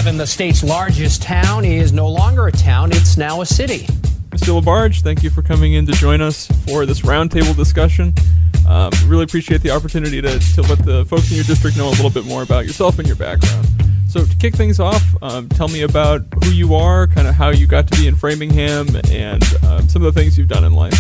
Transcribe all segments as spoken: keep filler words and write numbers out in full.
Even the state's largest town is no longer a town, it's now a city. Mister LaBarge, thank you for coming in to join us for this roundtable discussion. Um, really appreciate the opportunity to, to let the folks in your district know a little bit more about yourself and your background. So to kick things off, um, tell me about who you are, kind of how you got to be in Framingham, and um, some of the things you've done in life.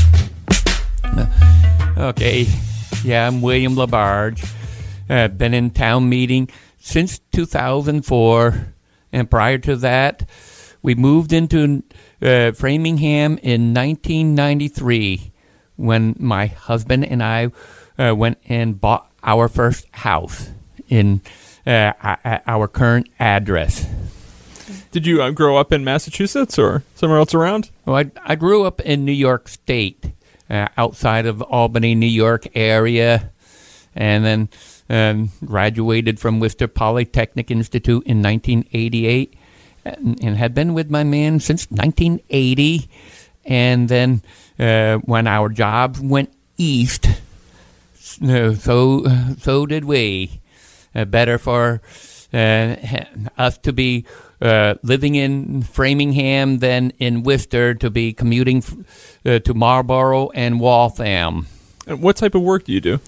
Okay, yeah, I'm William LaBarge. I've been in town meeting since two thousand four, and prior to that, we moved into uh, Framingham in nineteen ninety-three when my husband and I uh, went and bought our first house in uh, our current address. Did you uh, grow up in Massachusetts or somewhere else around? Well, I, I grew up in New York State, uh, outside of Albany, New York area, and then um, graduated from Worcester Polytechnic Institute in nineteen eighty-eight, and, and had been with my man since nineteen eighty. And then uh, when our jobs went east, uh, so so did we. Uh, better for uh, us to be uh, living in Framingham than in Worcester, to be commuting uh, to Marlborough and Waltham. And what type of work do you do?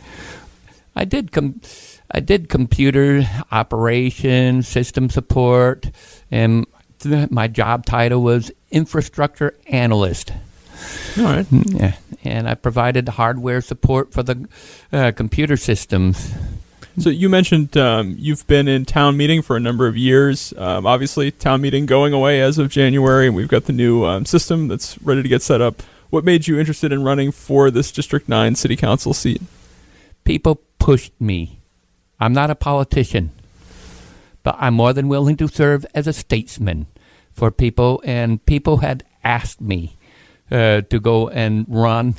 I did com- I did computer operations, system support, and th- my job title was infrastructure analyst. All right. Yeah, and I provided hardware support for the uh, computer systems. So you mentioned um, you've been in town meeting for a number of years. Um, obviously, town meeting going away as of January, and we've got the new um, system that's ready to get set up. What made you interested in running for this District nine City Council seat? People pushed me. I'm not a politician, but I'm more than willing to serve as a statesman for people, and people had asked me uh, to go and run.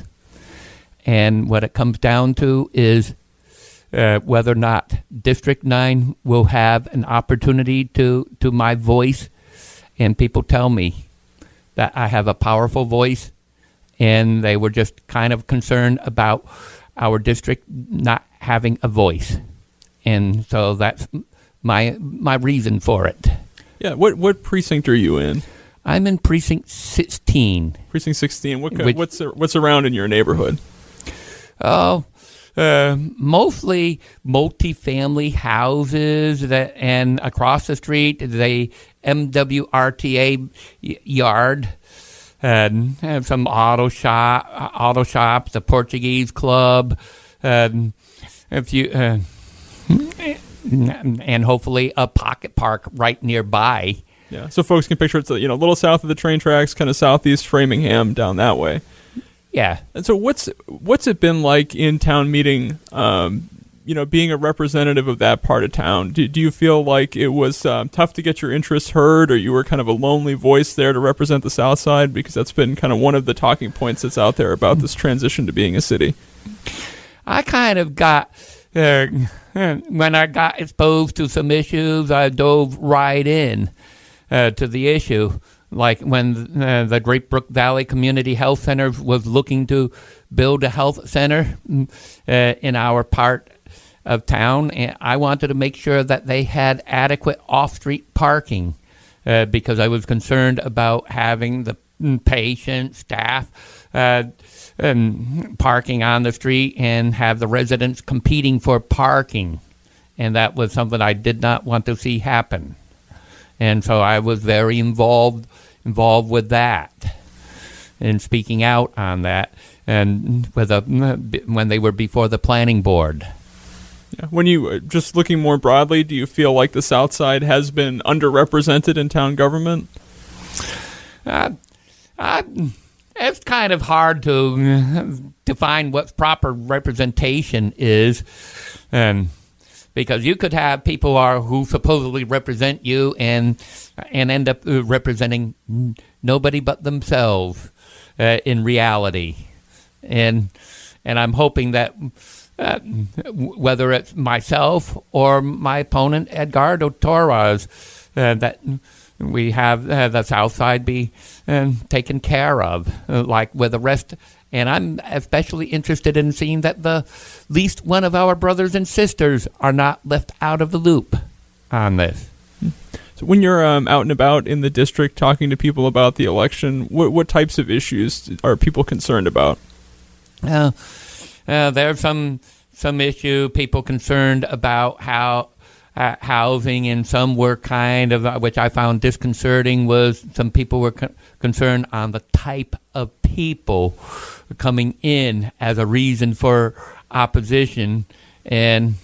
And what it comes down to is Uh, whether or not District nine will have an opportunity to, to my voice. And people tell me that I have a powerful voice, and they were just kind of concerned about our district not having a voice. And so that's my my reason for it. Yeah, what what precinct are you in? I'm in Precinct sixteen. Precinct sixteen. What Which, what's what's around in your neighborhood? Oh, Uh, mostly multi-family houses that, and across the street, the M W R T A y- yard, and have some auto shop, auto shops, the Portuguese club, um, a few, uh, and hopefully a pocket park right nearby. Yeah, so folks can picture it's you know a little south of the train tracks, kind of southeast Framingham, down that way. Yeah. And so what's what's it been like in town meeting, um, you know, being a representative of that part of town? Do, do you feel like it was um, tough to get your interests heard, or you were kind of a lonely voice there to represent the South Side? Because that's been kind of one of the talking points that's out there about this transition to being a city. I kind of got, uh, when I got exposed to some issues, I dove right in uh, to the issue. Like when uh, the Great Brook Valley Community Health Center was looking to build a health center uh, in our part of town, and I wanted to make sure that they had adequate off-street parking uh, because I was concerned about having the patient, staff, uh, um, parking on the street and have the residents competing for parking. And that was something I did not want to see happen. And so I was very involved involved with that and speaking out on that, and with a, when they were before the planning board. Yeah. When you, just looking more broadly, do you feel like the South Side has been underrepresented in town government? Uh, I, it's kind of hard to define what proper representation is, and because you could have people who, are, who supposedly represent you and and end up representing nobody but themselves uh, in reality. And and I'm hoping that uh, whether it's myself or my opponent, Edgardo Torres, uh, that we have uh, the South Side be uh, taken care of, uh, like with the rest. And I'm especially interested in seeing that the least one of our brothers and sisters are not left out of the loop on this. So when you're um, out and about in the district talking to people about the election, what, what types of issues are people concerned about? Uh, uh, there's some some issue, people concerned about how uh, housing, and some were kind of, uh, which I found disconcerting, was some people were co- concerned on the type of people coming in as a reason for opposition, and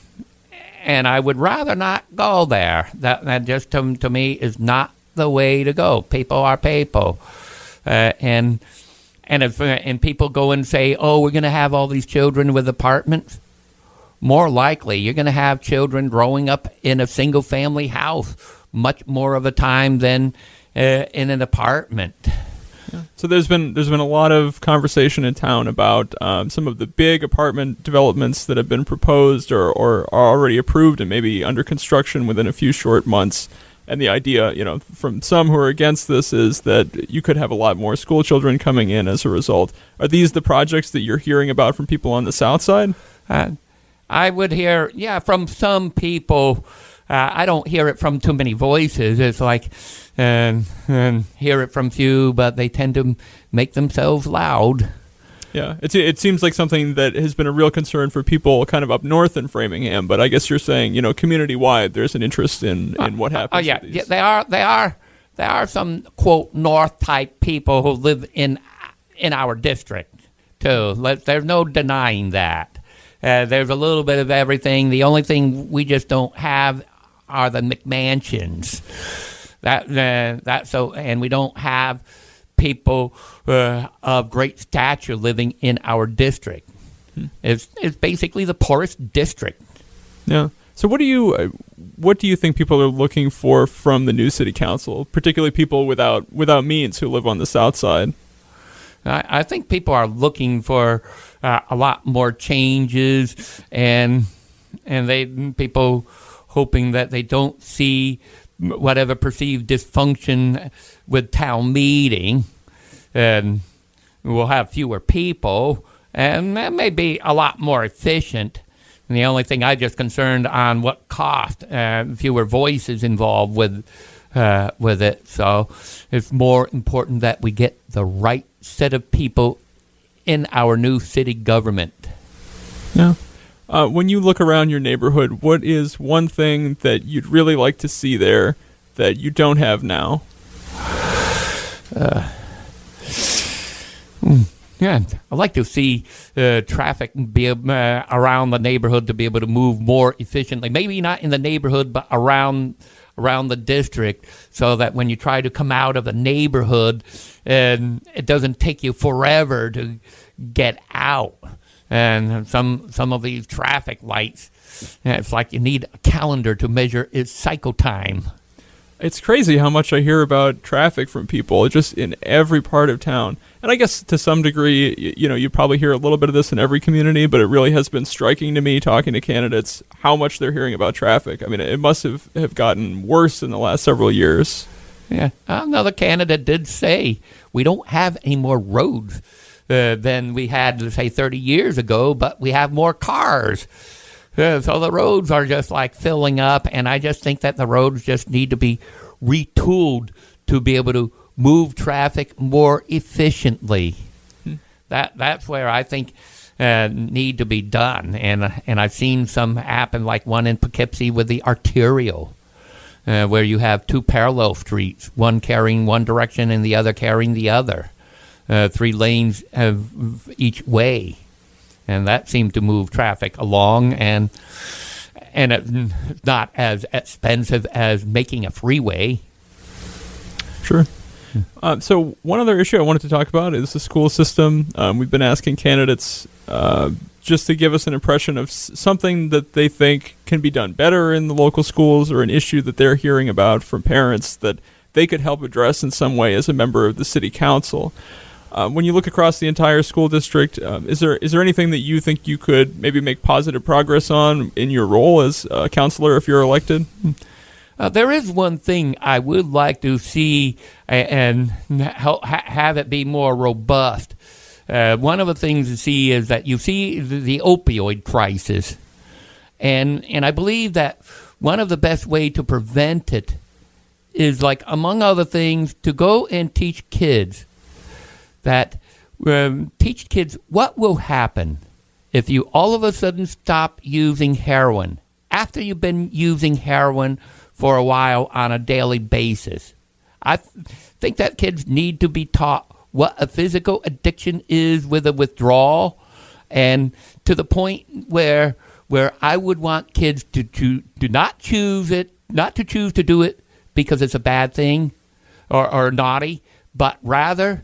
and I would rather not go there. That, that just to, to me is not the way to go. People are people, uh, and and if and people go and say, "Oh, we're going to have all these children with apartments." More likely, you're going to have children growing up in a single-family house much more of the time than uh, in an apartment. Yeah. So there's been there's been a lot of conversation in town about um, some of the big apartment developments that have been proposed or, or are already approved and maybe under construction within a few short months. And the idea, you know, from some who are against this is that you could have a lot more school children coming in as a result. Are these the projects that you're hearing about from people on the south side? Uh, I would hear, yeah, from some people. Uh, I don't hear it from too many voices. It's like, and, and hear it from few, but they tend to make themselves loud. Yeah, it's, it seems like something that has been a real concern for people kind of up north in Framingham. But I guess you're saying, you know, community-wide, there's an interest in, in what happens. Oh, uh, uh, yeah, with these. yeah, they are. They are. There are some quote north type people who live in in our district too. Let, there's no denying that. Uh, there's a little bit of everything. The only thing we just don't have are the McMansions. That uh, that so, and we don't have people uh, of great stature living in our district. Hmm. It's it's basically the poorest district. Yeah. So what do you uh, what do you think people are looking for from the new city council, particularly people without without means who live on the south side? I, I think people are looking for uh, a lot more changes, and and they people hoping that they don't see whatever perceived dysfunction with town meeting, and we'll have fewer people, and that may be a lot more efficient. And the only thing I just concerned on what cost, uh, fewer voices involved with uh, with it. So it's more important that we get the right set of people in our new city government. Yeah. Uh, when you look around your neighborhood, what is one thing that you'd really like to see there that you don't have now? Uh, yeah, I'd like to see uh, traffic be uh, around the neighborhood to be able to move more efficiently. Maybe not in the neighborhood, but around around the district, so that when you try to come out of the neighborhood, and it doesn't take you forever to get out. And some some of these traffic lights, it's like you need a calendar to measure its cycle time. It's crazy how much I hear about traffic from people just in every part of town. And I guess to some degree, you, you know, you probably hear a little bit of this in every community, but it really has been striking to me talking to candidates how much they're hearing about traffic. I mean, it must have, have gotten worse in the last several years. Yeah, another candidate did say we don't have any more roads uh, than we had, say, thirty years ago, but we have more cars. Uh, so the roads are just like filling up, and I just think that the roads just need to be retooled to be able to move traffic more efficiently. Hmm. That that's where I think uh, need to be done, and and I've seen some happen, like one in Poughkeepsie with the arterial, uh, where you have two parallel streets, one carrying one direction and the other carrying the other, uh, three lanes of each way. And that seemed to move traffic along, and and it's not as expensive as making a freeway. Sure. Uh, so one other issue I wanted to talk about is the school system. Um, we've been asking candidates uh, just to give us an impression of s- something that they think can be done better in the local schools, or an issue that they're hearing about from parents that they could help address in some way as a member of the city council. Uh, when you look across the entire school district, um, is there is there anything that you think you could maybe make positive progress on in your role as a counselor if you're elected? Uh, there is one thing I would like to see and, and ha- have it be more robust. Uh, one of the things to see is that you see the, the opioid crisis, and and I believe that one of the best way to prevent it is like, among other things, to go and teach kids that um, teach kids what will happen if you all of a sudden stop using heroin after you've been using heroin for a while on a daily basis. I th- think that kids need to be taught what a physical addiction is with a withdrawal, and to the point where where I would want kids to, to, to not choose it, not to choose to do it because it's a bad thing or, or naughty, but rather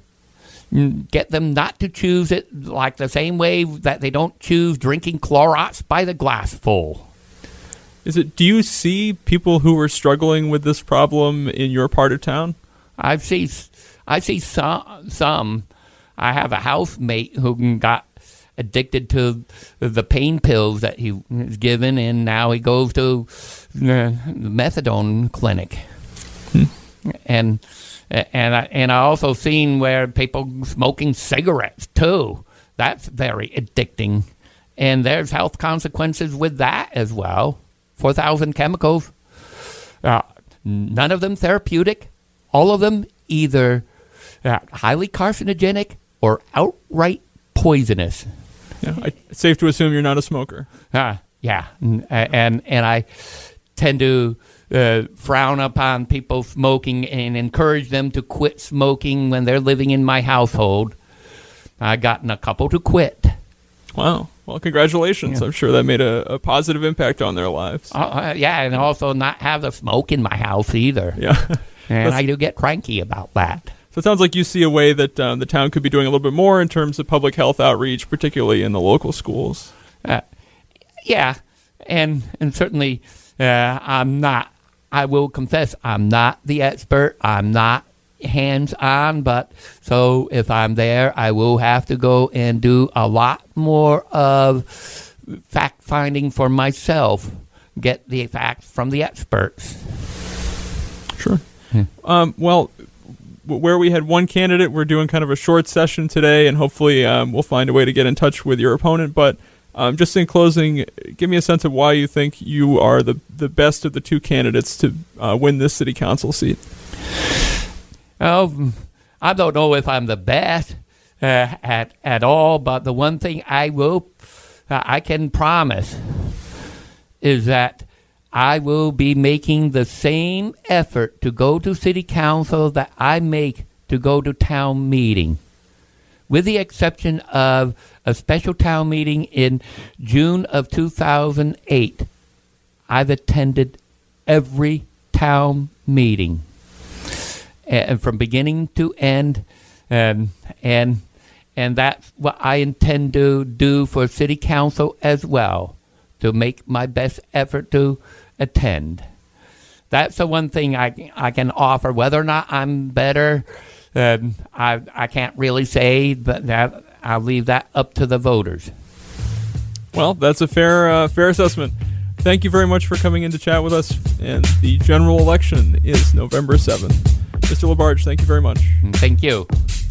get them not to choose it like the same way that they don't choose drinking Clorox by the glassful. Is it? Do you see people who are struggling with this problem in your part of town? I see, I see some. Some. I have a housemate who got addicted to the pain pills that he was given, and now he goes to the methadone clinic. Hmm. And and I and I also seen where people smoking cigarettes too. That's very addicting, and there's health consequences with that as well. Four thousand chemicals, uh, none of them therapeutic. All of them either uh, highly carcinogenic or outright poisonous. Yeah, I, it's safe to assume you're not a smoker. Uh, yeah, and, and and I tend to uh, frown upon people smoking and encourage them to quit smoking when they're living in my household. I've gotten a couple to quit. Wow. Well, congratulations. Yeah. I'm sure that made a, a positive impact on their lives. Uh, uh, yeah, and also not have the smoke in my house either. Yeah. And I do get cranky about that. So it sounds like you see a way that um, the town could be doing a little bit more in terms of public health outreach, particularly in the local schools. Uh, yeah, and and certainly uh, I'm not, I will confess, I'm not the expert. I'm not hands-on, but so if I'm there, I will have to go and do a lot more of fact-finding for myself, get the facts from the experts. Sure. Hmm. Um, well, where we had one candidate, we're doing kind of a short session today, and hopefully um, we'll find a way to get in touch with your opponent. But um, just in closing, give me a sense of why you think you are the, the best of the two candidates to uh, win this city council seat. Oh, I don't know if I'm the best uh, at at all, but the one thing I will, uh, I can promise, is that I will be making the same effort to go to city council that I make to go to town meeting, with the exception of a special town meeting in June of two thousand eight. I've attended every town meeting, and from beginning to end, um, and and that's what I intend to do for city council as well, to make my best effort to attend. That's the one thing I, I can offer. Whether or not I'm better, um, I I can't really say, but that I'll leave that up to the voters. Well, that's a fair uh, fair assessment. Thank you very much for coming in to chat with us. And the general election is November seventh. Mister LaBarge, thank you very much. Thank you.